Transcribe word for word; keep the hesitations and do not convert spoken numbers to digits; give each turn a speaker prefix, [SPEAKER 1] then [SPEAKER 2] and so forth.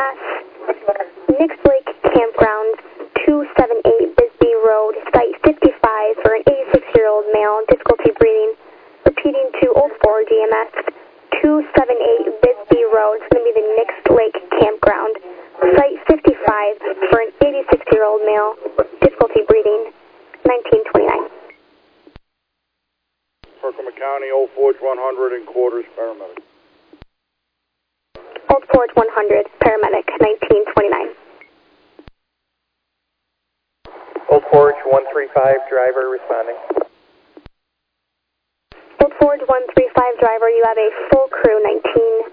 [SPEAKER 1] S. Nix Lake Campground, two seventy-eight Bisbee Road, Site fifty-five for an eighty-six-year-old male, difficulty breathing. Repeating to Old Forge E M S, two seventy-eight Bisbee Road. It's going to be the Nix Lake Campground, Site fifty-five for an eighty-six-year-old male, difficulty breathing, nineteen twenty-nine.
[SPEAKER 2] Perkins County, Old Forge one hundred and quarters paramedic.
[SPEAKER 1] Old Forge one hundred, paramedic, nineteen twenty-nine.
[SPEAKER 3] Old Forge one three five, driver responding.
[SPEAKER 1] Old Forge one three five, driver, you have a full crew, nineteen